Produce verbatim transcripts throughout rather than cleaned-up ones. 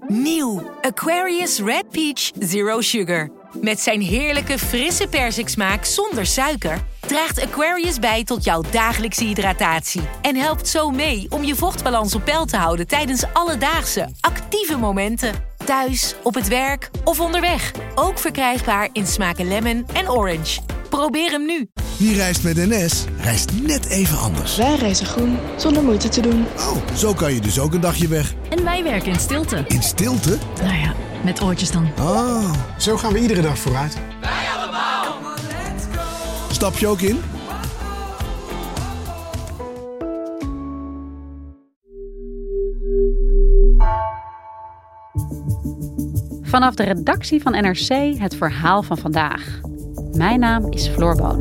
Nieuw Aquarius Red Peach Zero Sugar. Met zijn heerlijke frisse persiksmaak zonder suiker draagt Aquarius bij tot jouw dagelijkse hydratatie. En helpt zo mee om je vochtbalans op peil te houden tijdens alledaagse, actieve momenten. Thuis, op het werk of onderweg. Ook verkrijgbaar in smaken lemon en orange. Probeer hem nu. Wie reist met N S, reist net even anders. Wij reizen groen, zonder moeite te doen. Oh, zo kan je dus ook een dagje weg. En wij werken in stilte. In stilte? Nou ja, met oortjes dan. Oh. Zo gaan we iedere dag vooruit. Wij allemaal. Stap je ook in? Vanaf de redactie van N R C het verhaal van vandaag. Mijn naam is Floor Boon.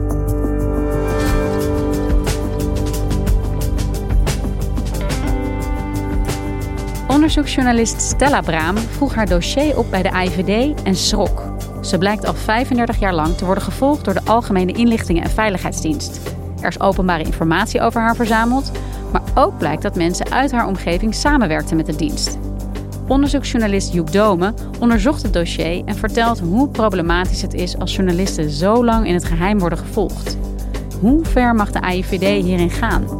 Onderzoeksjournalist Stella Braam vroeg haar dossier op bij de A I V D en schrok. Ze blijkt al vijfendertig jaar lang te worden gevolgd door de Algemene Inlichtingen en Veiligheidsdienst. Er is openbare informatie over haar verzameld, maar ook blijkt dat mensen uit haar omgeving samenwerkten met de dienst. Onderzoeksjournalist Joep Dome onderzocht het dossier en vertelt hoe problematisch het is als journalisten zo lang in het geheim worden gevolgd. Hoe ver mag de A I V D hierin gaan?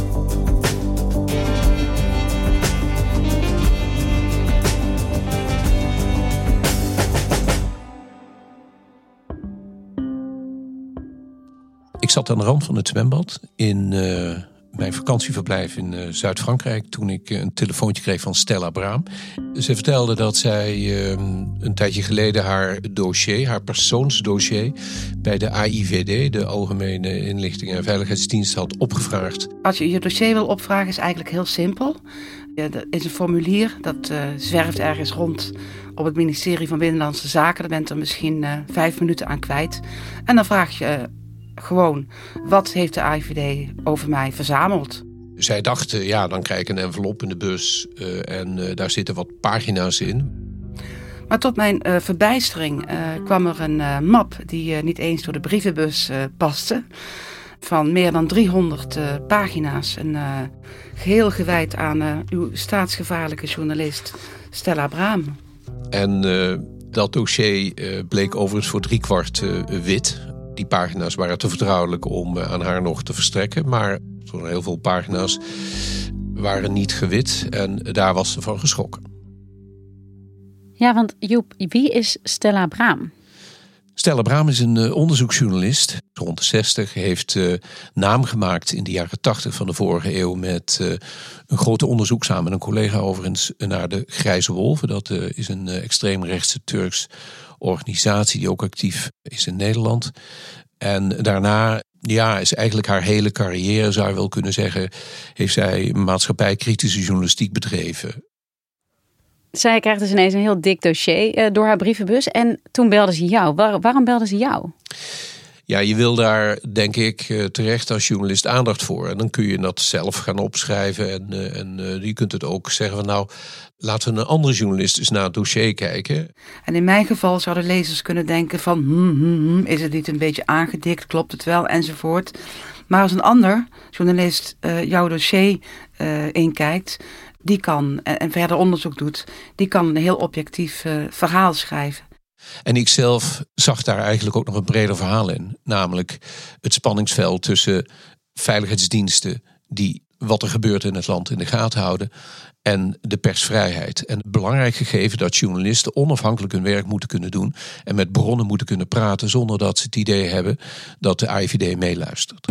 Ik zat aan de rand van het zwembad in uh, mijn vakantieverblijf in uh, Zuid-Frankrijk toen ik uh, een telefoontje kreeg van Stella Braam. Ze vertelde dat zij uh, een tijdje geleden haar dossier, haar persoonsdossier, bij de A I V D, de Algemene Inlichtingen en Veiligheidsdienst, had opgevraagd. Als je je dossier wil opvragen is eigenlijk heel simpel. Er is een formulier dat uh, zwerft ergens rond op het ministerie van Binnenlandse Zaken. Daar bent er misschien uh, vijf minuten aan kwijt. En dan vraag je uh, gewoon, wat heeft de A I V D over mij verzameld? Zij dachten, ja, dan krijg ik een envelop in de bus uh, en uh, daar zitten wat pagina's in. Maar tot mijn uh, verbijstering uh, kwam er een uh, map die uh, niet eens door de brievenbus uh, paste. Van meer dan driehonderd uh, pagina's. En uh, geheel gewijd aan uh, uw staatsgevaarlijke journalist Stella Braam. En uh, dat dossier uh, bleek overigens voor driekwart uh, wit. Die pagina's waren te vertrouwelijk om uh, aan haar nog te verstrekken. Maar heel veel pagina's waren niet gewit. En daar was ze van geschrokken. Ja, want Joep, wie is Stella Braam? Stella Braam is een uh, onderzoeksjournalist. Rond de zestig heeft uh, naam gemaakt in de jaren tachtig van de vorige eeuw met uh, een grote onderzoek samen met een collega overigens naar de Grijze Wolven. Dat uh, is een uh, extreemrechtse Turks organisatie die ook actief is in Nederland. En daarna, ja, is eigenlijk haar hele carrière, zou je wel kunnen zeggen, heeft zij maatschappijkritische journalistiek bedreven. Zij krijgt dus ineens een heel dik dossier uh, door haar brievenbus. En toen belde ze jou. Waar, waarom belde ze jou? Ja, je wil daar, denk ik, terecht als journalist aandacht voor. En dan kun je dat zelf gaan opschrijven. En, uh, en uh, je kunt het ook zeggen van nou, laten we een andere journalist eens naar het dossier kijken. En in mijn geval zouden lezers kunnen denken van hmm, hmm, hmm, is het niet een beetje aangedikt, klopt het wel, enzovoort. Maar als een ander journalist uh, jouw dossier uh, inkijkt, die kan, en, en verder onderzoek doet, die kan een heel objectief uh, verhaal schrijven. En ik zelf zag daar eigenlijk ook nog een breder verhaal in. Namelijk het spanningsveld tussen veiligheidsdiensten die wat er gebeurt in het land in de gaten houden en de persvrijheid. En het belangrijk gegeven dat journalisten onafhankelijk hun werk moeten kunnen doen en met bronnen moeten kunnen praten zonder dat ze het idee hebben dat de A I V D meeluistert.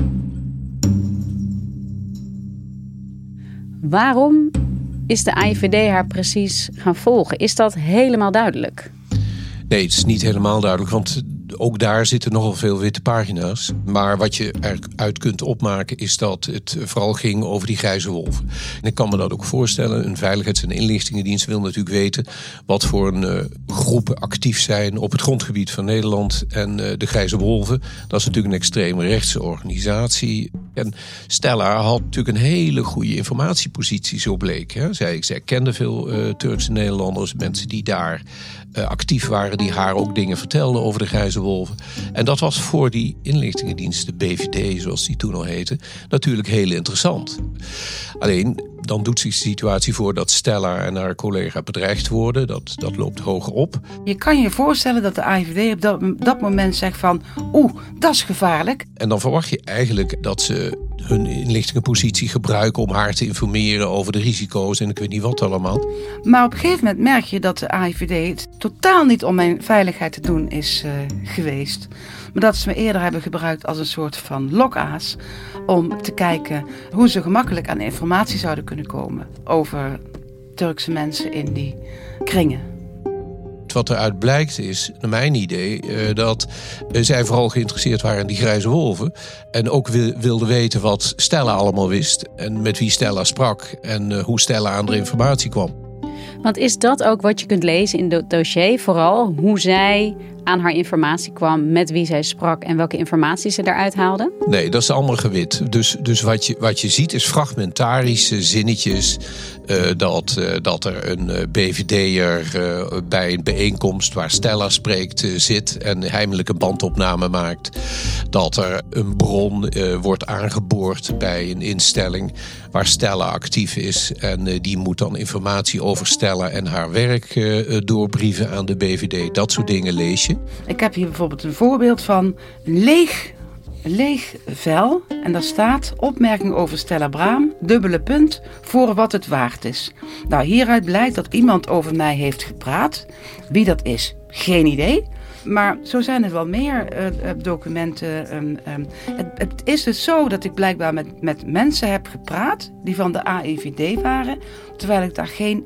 Waarom is de A I V D haar precies gaan volgen? Is dat helemaal duidelijk? Nee, het is niet helemaal duidelijk, want ook daar zitten nogal veel witte pagina's. Maar wat je eruit kunt opmaken is dat het vooral ging over die grijze wolven. En ik kan me dat ook voorstellen. Een veiligheids- en inlichtingendienst wil natuurlijk weten wat voor een uh, groepen actief zijn op het grondgebied van Nederland. En uh, de grijze wolven, dat is natuurlijk een extreem rechtse organisatie. En Stella had natuurlijk een hele goede informatiepositie, zo bleek. Hè. Zij, zij kende veel uh, Turkse Nederlanders, mensen die daar uh, actief waren, die haar ook dingen vertelden over de grijze wolven. En dat was voor die inlichtingendienst, de B V D, zoals die toen al heette, natuurlijk heel interessant. Alleen, dan doet zich de situatie voor dat Stella en haar collega bedreigd worden. Dat, dat loopt hoger op. Je kan je voorstellen dat de A I V D op dat, dat moment zegt van... oeh, dat is gevaarlijk. En dan verwacht je eigenlijk dat ze hun inlichtingenpositie gebruiken om haar te informeren over de risico's en ik weet niet wat allemaal. Maar op een gegeven moment merk je dat de A I V D het totaal niet om mijn veiligheid te doen is uh, geweest. Maar dat ze me eerder hebben gebruikt als een soort van lokaas om te kijken hoe ze gemakkelijk aan informatie zouden kunnen komen over Turkse mensen in die kringen. Wat eruit blijkt is, naar mijn idee, dat zij vooral geïnteresseerd waren in die grijze wolven. En ook wilden weten wat Stella allemaal wist. En met wie Stella sprak. En hoe Stella aan de informatie kwam. Want is dat ook wat je kunt lezen in het dossier? Vooral hoe zij aan haar informatie kwam, met wie zij sprak en welke informatie ze daaruit haalde? Nee, dat is allemaal gewit. Dus, dus wat, je, wat je ziet is fragmentarische zinnetjes. Uh, dat, uh, dat er een uh, B V D'er uh, bij een bijeenkomst waar Stella spreekt uh, zit en heimelijk een bandopname maakt. Dat er een bron uh, wordt aangeboord bij een instelling waar Stella actief is. En uh, die moet dan informatie over Stella en haar werk uh, doorbrieven aan de B V D. Dat soort dingen lees je. Ik heb hier bijvoorbeeld een voorbeeld van een leeg, leeg vel. En daar staat opmerking over Stella Braam, dubbele punt, voor wat het waard is. Nou, hieruit blijkt dat iemand over mij heeft gepraat. Wie dat is, geen idee. Maar zo zijn er wel meer uh, documenten. Um, um. Het, het is dus zo dat ik blijkbaar met, met mensen heb gepraat die van de A I V D waren, terwijl ik daar geen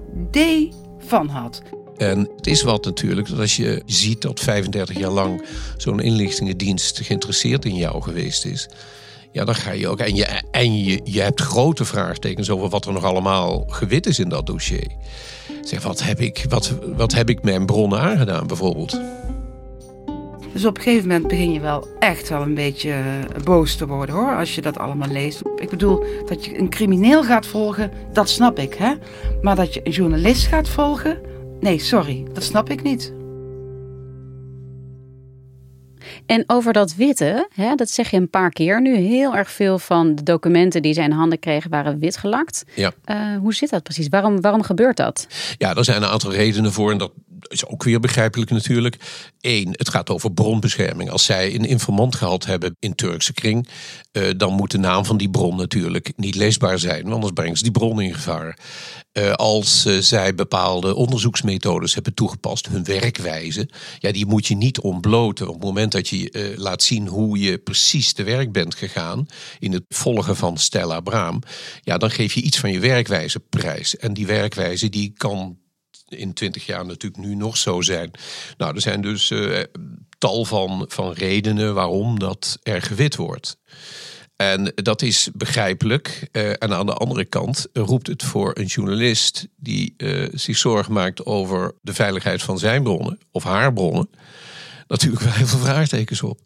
idee van had. En het is wat natuurlijk dat als je ziet dat vijfendertig jaar lang zo'n inlichtingendienst geïnteresseerd in jou geweest is. Ja, dan ga je ook. En je, en je, je hebt grote vraagtekens over wat er nog allemaal gewit is in dat dossier. Zeg, wat heb ik, wat, wat heb ik mijn bronnen aangedaan bijvoorbeeld? Dus op een gegeven moment begin je wel echt wel een beetje boos te worden, hoor, als je dat allemaal leest. Ik bedoel, dat je een crimineel gaat volgen, dat snap ik, hè. Maar dat je een journalist gaat volgen, nee, sorry, dat snap ik niet. En over dat witte, hè, dat zeg je een paar keer nu. Heel erg veel van de documenten die zij in handen kregen waren wit gelakt. Ja. Uh, hoe zit dat precies? Waarom, waarom gebeurt dat? Ja, er zijn een aantal redenen voor en dat is ook weer begrijpelijk natuurlijk. Eén, het gaat over bronbescherming. Als zij een informant gehad hebben in Turkse kring, uh, dan moet de naam van die bron natuurlijk niet leesbaar zijn, want anders brengen ze die bron in gevaar. Uh, als uh, zij bepaalde onderzoeksmethodes hebben toegepast, hun werkwijze, ja, die moet je niet ontbloten. Op het moment dat je uh, laat zien hoe je precies te werk bent gegaan in het volgen van Stella Braam, ja, dan geef je iets van je werkwijze prijs. En die werkwijze die kan in twintig jaar natuurlijk nu nog zo zijn. Nou, er zijn dus uh, tal van, van redenen waarom dat er gewit wordt. En dat is begrijpelijk. Uh, en aan de andere kant roept het voor een journalist die uh, zich zorgen maakt over de veiligheid van zijn bronnen of haar bronnen natuurlijk wel heel veel vraagtekens op.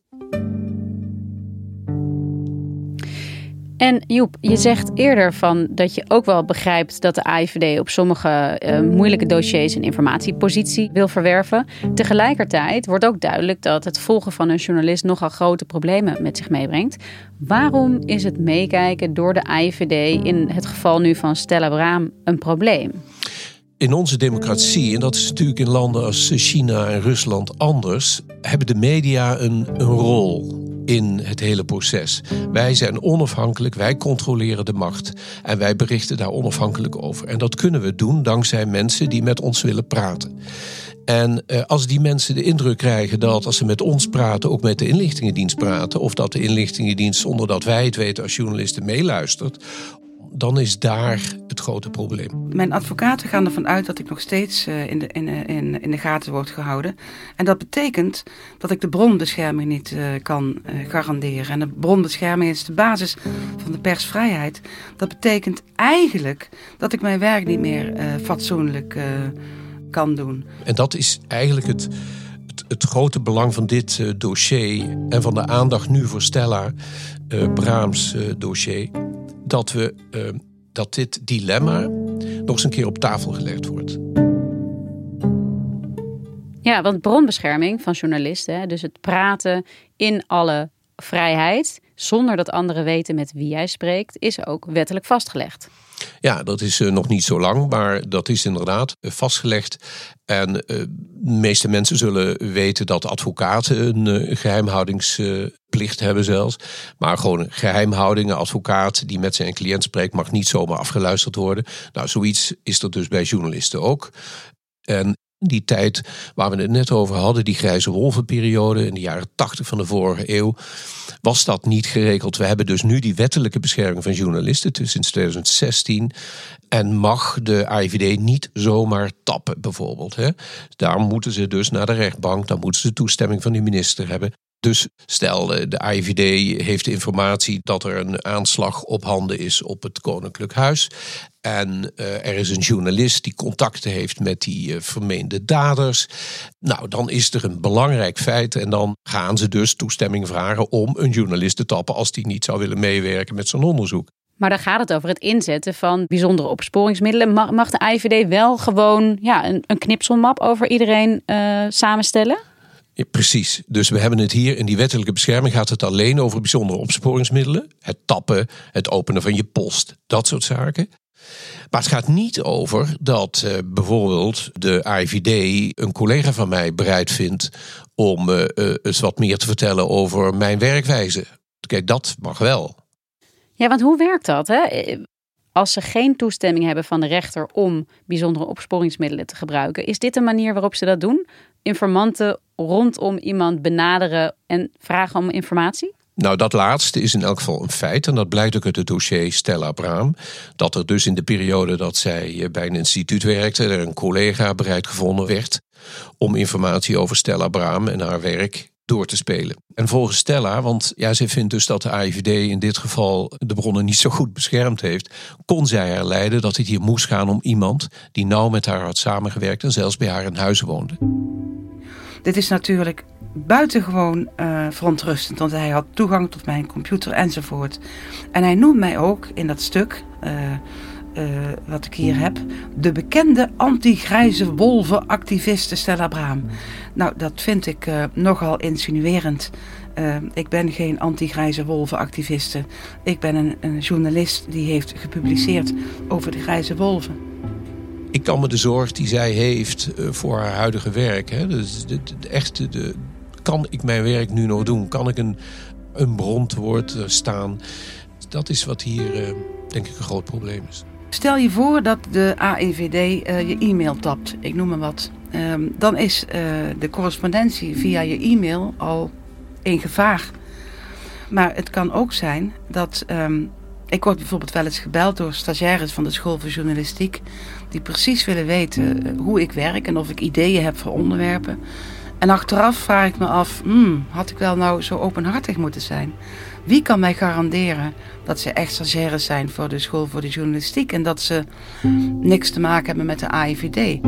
En Joep, je zegt eerder van dat je ook wel begrijpt dat de A I V D op sommige uh, moeilijke dossiers een informatiepositie wil verwerven. Tegelijkertijd wordt ook duidelijk dat het volgen van een journalist nogal grote problemen met zich meebrengt. Waarom is het meekijken door de A I V D in het geval nu van Stella Braam een probleem? In onze democratie, en dat is natuurlijk in landen als China en Rusland anders, hebben de media een, een rol in het hele proces. Wij zijn onafhankelijk, wij controleren de macht en wij berichten daar onafhankelijk over. En dat kunnen we doen dankzij mensen die met ons willen praten. En eh, als die mensen de indruk krijgen dat als ze met ons praten ook met de inlichtingendienst praten, of dat de inlichtingendienst zonder dat wij het weten als journalisten meeluistert, dan is daar het grote probleem. Mijn advocaten gaan ervan uit dat ik nog steeds uh, in, de, in, in, in de gaten word gehouden. En dat betekent dat ik de bronbescherming niet uh, kan uh, garanderen. En de bronbescherming is de basis van de persvrijheid. Dat betekent eigenlijk dat ik mijn werk niet meer uh, fatsoenlijk uh, kan doen. En dat is eigenlijk het, het, het grote belang van dit uh, dossier en van de aandacht nu voor Stella uh, Braams uh, dossier. Dat, we, uh, dat dit dilemma nog eens een keer op tafel gelegd wordt. Ja, want bronbescherming van journalisten, dus het praten in alle vrijheid, zonder dat anderen weten met wie jij spreekt, is ook wettelijk vastgelegd. Ja, dat is uh, nog niet zo lang, maar dat is inderdaad uh, vastgelegd. En uh, de meeste mensen zullen weten dat advocaten een uh, geheimhoudingsplicht uh, hebben zelfs. Maar gewoon een geheimhouding, een advocaat die met zijn cliënt spreekt, mag niet zomaar afgeluisterd worden. Nou, zoiets is er dus bij journalisten ook. En die tijd waar we het net over hadden, die grijze wolvenperiode in de jaren tachtig van de vorige eeuw, was dat niet geregeld. We hebben dus nu die wettelijke bescherming van journalisten sinds twintig zestien. En mag de A I V D niet zomaar tappen bijvoorbeeld. Hè? Daar moeten ze dus naar de rechtbank, dan moeten ze toestemming van de minister hebben. Dus stel, de A I V D heeft de informatie dat er een aanslag op handen is op het Koninklijk Huis. En uh, er is een journalist die contacten heeft met die uh, vermeende daders. Nou, dan is er een belangrijk feit. En dan gaan ze dus toestemming vragen om een journalist te tappen als die niet zou willen meewerken met zo'n onderzoek. Maar dan gaat het over het inzetten van bijzondere opsporingsmiddelen. Mag, mag de A I V D wel gewoon ja, een, een knipselmap over iedereen uh, samenstellen? Ja, precies. Dus we hebben het hier in die wettelijke bescherming gaat het alleen over bijzondere opsporingsmiddelen. Het tappen, het openen van je post, dat soort zaken. Maar het gaat niet over dat uh, bijvoorbeeld de A I V D een collega van mij bereid vindt om uh, uh, eens wat meer te vertellen over mijn werkwijze. Kijk, dat mag wel. Ja, want hoe werkt dat? Hè? Als ze geen toestemming hebben van de rechter om bijzondere opsporingsmiddelen te gebruiken, is dit een manier waarop ze dat doen? Informanten rondom iemand benaderen en vragen om informatie? Nou, dat laatste is in elk geval een feit. En dat blijkt ook uit het dossier Stella Braam. Dat er dus in de periode dat zij bij een instituut werkte, er een collega bereid gevonden werd om informatie over Stella Braam en haar werk door te spelen. En volgens Stella, want ja, zij vindt dus dat de A I V D in dit geval de bronnen niet zo goed beschermd heeft, kon zij herleiden dat het hier moest gaan om iemand die nauw met haar had samengewerkt en zelfs bij haar in huis woonde. Dit is natuurlijk buitengewoon uh, verontrustend, want hij had toegang tot mijn computer enzovoort. En hij noemt mij ook in dat stuk, uh, uh, wat ik hier heb, de bekende anti-grijze wolven-activiste Stella Braam. Nou, dat vind ik uh, nogal insinuerend. Uh, ik ben geen anti-grijze wolven-activiste. Ik ben een, een journalist die heeft gepubliceerd over de grijze wolven. Ik kan me de zorg die zij heeft voor haar huidige werk, hè, dus de, de, de echte, de, kan ik mijn werk nu nog doen? Kan ik een, een bron te woord staan? Dat is wat hier, uh, denk ik, een groot probleem is. Stel je voor dat de A I V D uh, je e-mail tapt, ik noem maar wat. Um, dan is uh, de correspondentie via je e-mail al in gevaar. Maar het kan ook zijn dat Um, ik word bijvoorbeeld wel eens gebeld door stagiaires van de School voor Journalistiek die precies willen weten hoe ik werk en of ik ideeën heb voor onderwerpen. En achteraf vraag ik me af, hmm, had ik wel nou zo openhartig moeten zijn? Wie kan mij garanderen dat ze echt stagiaires zijn voor de School voor de Journalistiek en dat ze niks te maken hebben met de A I V D?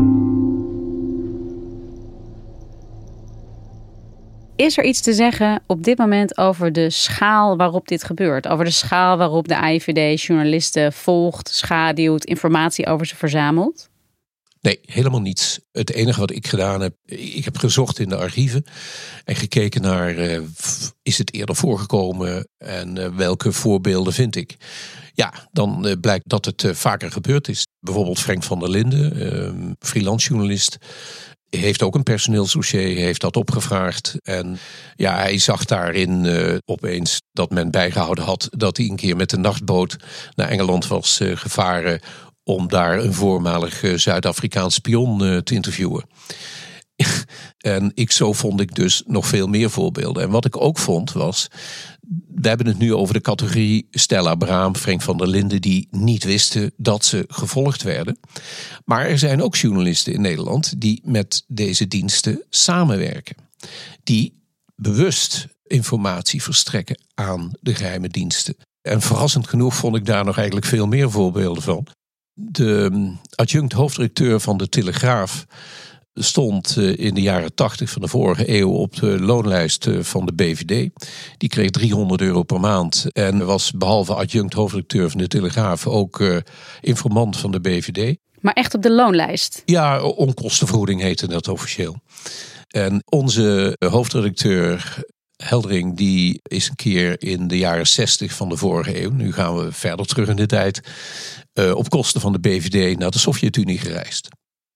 Is er iets te zeggen op dit moment over de schaal waarop dit gebeurt? Over de schaal waarop de A I V D journalisten volgt, schaduwt, informatie over ze verzamelt? Nee, helemaal niets. Het enige wat ik gedaan heb, ik heb gezocht in de archieven en gekeken naar, uh, is het eerder voorgekomen en uh, welke voorbeelden vind ik? Ja, dan uh, blijkt dat het uh, vaker gebeurd is. Bijvoorbeeld Frank van der Linden, uh, freelance journalist, heeft ook een personeelsdossier, heeft dat opgevraagd. En ja, hij zag daarin uh, opeens dat men bijgehouden had dat hij een keer met de nachtboot naar Engeland was uh, gevaren om daar een voormalig uh, Zuid-Afrikaans spion uh, te interviewen. En ik, zo vond ik dus nog veel meer voorbeelden. En wat ik ook vond was, we hebben het nu over de categorie Stella Braam, Frank van der Linden, die niet wisten dat ze gevolgd werden. Maar er zijn ook journalisten in Nederland die met deze diensten samenwerken. Die bewust informatie verstrekken aan de geheime diensten. En verrassend genoeg vond ik daar nog eigenlijk veel meer voorbeelden van. De adjunct hoofdredacteur van de Telegraaf stond in de jaren tachtig van de vorige eeuw op de loonlijst van de B V D. Die kreeg driehonderd euro per maand en was behalve adjunct hoofdredacteur van de Telegraaf ook uh, informant van de B V D. Maar echt op de loonlijst? Ja, onkostenvergoeding heette dat officieel. En onze hoofdredacteur Heldering die is een keer in de jaren zestig van de vorige eeuw, nu gaan we verder terug in de tijd, uh, op kosten van de B V D naar de Sovjet-Unie gereisd.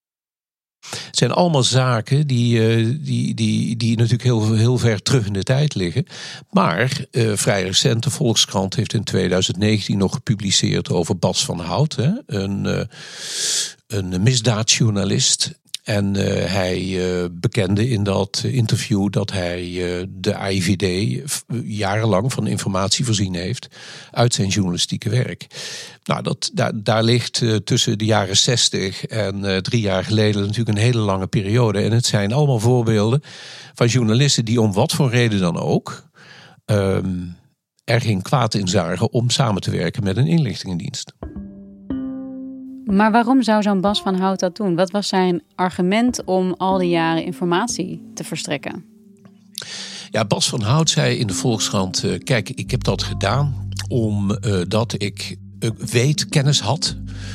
Het zijn allemaal zaken die, uh, die, die, die natuurlijk heel, heel ver terug in de tijd liggen. Maar uh, vrij recent, de Volkskrant heeft in twintig negentien nog gepubliceerd over Bas van Hout, hè, een, uh, een misdaadjournalist. En uh, hij uh, bekende in dat interview dat hij uh, de A I V D jarenlang van informatie voorzien heeft uit zijn journalistieke werk. Nou, dat, daar, daar ligt uh, tussen de jaren zestig en uh, drie jaar geleden natuurlijk een hele lange periode. En het zijn allemaal voorbeelden van journalisten die om wat voor reden dan ook um, er geen kwaad in zagen om samen te werken met een inlichtingendienst. Maar waarom zou zo'n Bas van Hout dat doen? Wat was zijn argument om al die jaren informatie te verstrekken? Ja, Bas van Hout zei in de Volkskrant, uh, kijk, ik heb dat gedaan omdat uh, ik uh, weet, kennis had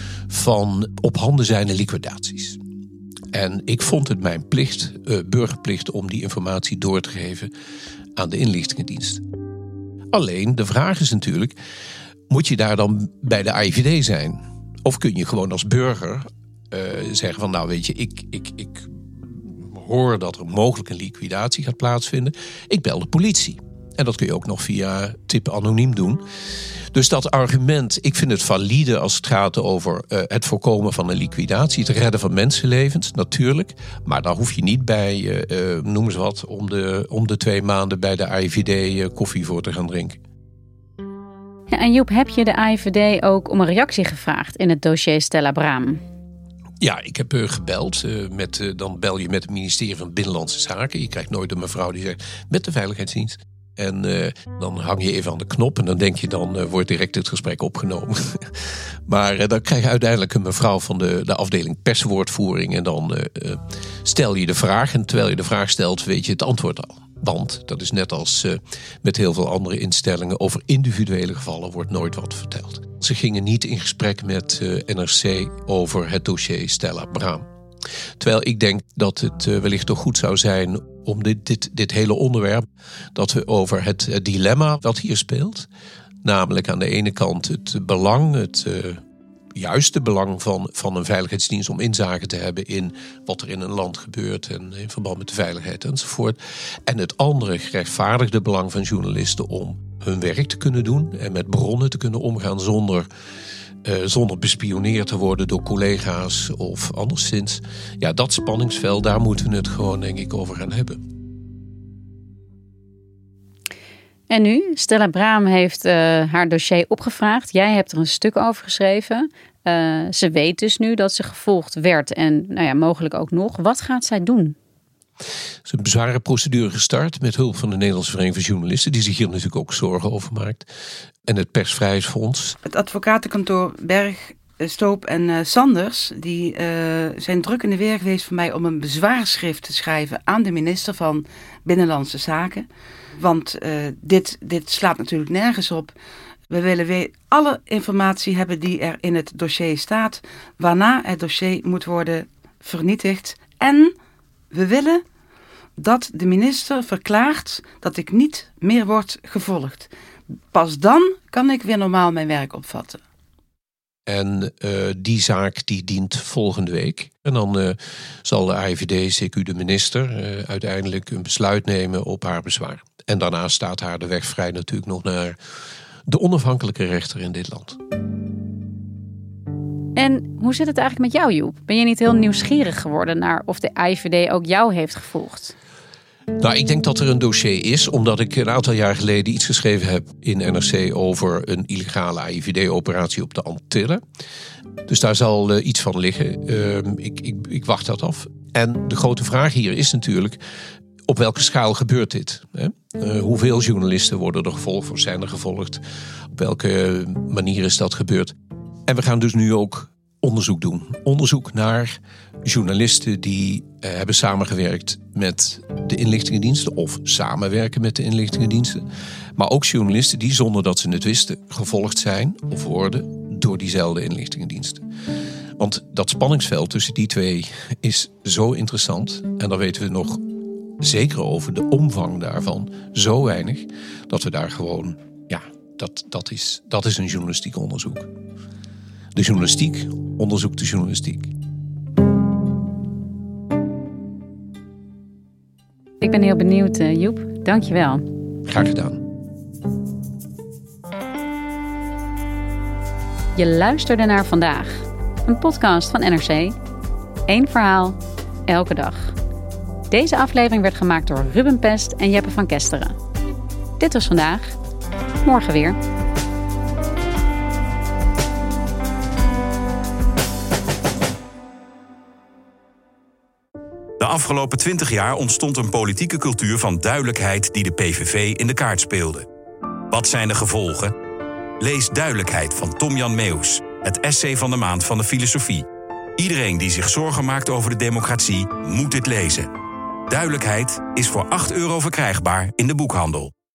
van op handen zijnde liquidaties. En ik vond het mijn plicht, uh, burgerplicht, om die informatie door te geven aan de inlichtingendienst. Alleen, de vraag is natuurlijk, moet je daar dan bij de A I V D zijn? Of kun je gewoon als burger uh, zeggen van nou weet je, ik, ik, ik hoor dat er mogelijk een liquidatie gaat plaatsvinden. Ik bel de politie. En dat kun je ook nog via tip anoniem doen. Dus dat argument, ik vind het valide als het gaat over uh, het voorkomen van een liquidatie. Het redden van mensenlevens, natuurlijk. Maar daar hoef je niet bij, uh, uh, noem eens wat, om de, om de twee maanden bij de A I V D uh, koffie voor te gaan drinken. Ja, en Joep, heb je de A I V D ook om een reactie gevraagd in het dossier Stella Braam? Ja, ik heb uh, gebeld. Uh, met, uh, dan bel je met het ministerie van Binnenlandse Zaken. Je krijgt nooit een mevrouw die zegt met de Veiligheidsdienst. En uh, dan hang je even aan de knop en dan denk je dan uh, wordt direct het gesprek opgenomen. maar uh, dan krijg je uiteindelijk een mevrouw van de, de afdeling perswoordvoering. En dan uh, uh, stel je de vraag. En terwijl je de vraag stelt weet je het antwoord al. Want dat is net als uh, met heel veel andere instellingen. Over individuele gevallen wordt nooit wat verteld. Ze gingen niet in gesprek met uh, N R C over het dossier Stella Braam. Terwijl ik denk dat het uh, wellicht toch goed zou zijn om dit, dit, dit hele onderwerp, dat we over het, het dilemma wat hier speelt. Namelijk aan de ene kant het belang, het uh, juiste belang van, van een veiligheidsdienst om inzage te hebben in wat er in een land gebeurt en in verband met de veiligheid enzovoort. En het andere gerechtvaardigde belang van journalisten om hun werk te kunnen doen en met bronnen te kunnen omgaan zonder, uh, zonder bespioneerd te worden door collega's of anderszins. Ja, dat spanningsveld, daar moeten we het gewoon denk ik over gaan hebben. En nu, Stella Braam heeft uh, haar dossier opgevraagd. Jij hebt er een stuk over geschreven. Uh, ze weet dus nu dat ze gevolgd werd en nou ja, mogelijk ook nog. Wat gaat zij doen? Er is een bezwarenprocedure gestart met hulp van de Nederlandse Vereniging van Journalisten, die zich hier natuurlijk ook zorgen over maakt. En het Persvrijheidsfonds. Het advocatenkantoor Berg, Stoop en uh, Sanders, die uh, zijn druk in de weer geweest voor mij om een bezwaarschrift te schrijven aan de minister van Binnenlandse Zaken. Want uh, dit, dit slaat natuurlijk nergens op. We willen weer alle informatie hebben die er in het dossier staat, waarna het dossier moet worden vernietigd. En we willen dat de minister verklaart dat ik niet meer word gevolgd. Pas dan kan ik weer normaal mijn werk opvatten. En uh, die zaak die dient volgende week. En dan uh, zal de A I V D, C Q de minister, uh, uiteindelijk een besluit nemen op haar bezwaar. En daarna staat haar de weg vrij natuurlijk nog naar de onafhankelijke rechter in dit land. En hoe zit het eigenlijk met jou, Joep? Ben je niet heel nieuwsgierig geworden naar of de A I V D ook jou heeft gevolgd? Nou, ik denk dat er een dossier is, omdat ik een aantal jaar geleden iets geschreven heb in N R C over een illegale A I V D-operatie op de Antillen. Dus daar zal uh, iets van liggen. Uh, ik, ik, ik wacht dat af. En de grote vraag hier is natuurlijk, op welke schaal gebeurt dit? Hè? Uh, hoeveel journalisten worden er gevolgd of zijn er gevolgd? Op welke manier is dat gebeurd? En we gaan dus nu ook onderzoek doen. Onderzoek naar journalisten die uh, hebben samengewerkt met de inlichtingendiensten of samenwerken met de inlichtingendiensten. Maar ook journalisten die zonder dat ze het wisten gevolgd zijn of worden door diezelfde inlichtingendiensten. Want dat spanningsveld tussen die twee is zo interessant. En daar weten we nog zeker over de omvang daarvan, zo weinig dat we daar gewoon, ja, dat, dat, is, dat is een journalistiek onderzoek. De journalistiek onderzoekt de journalistiek. Ik ben heel benieuwd, uh, Joep. Dank je wel. Graag gedaan. Je luisterde naar Vandaag, een podcast van N R C. Eén verhaal, elke dag. Deze aflevering werd gemaakt door Ruben Pest en Jeppe van Kesteren. Dit was Vandaag. Morgen weer. De afgelopen twintig jaar ontstond een politieke cultuur van duidelijkheid die de P V V in de kaart speelde. Wat zijn de gevolgen? Lees Duidelijkheid van Tom-Jan Meeuws, het essay van de maand van de filosofie. Iedereen die zich zorgen maakt over de democratie moet dit lezen. Duidelijkheid is voor acht euro verkrijgbaar in de boekhandel.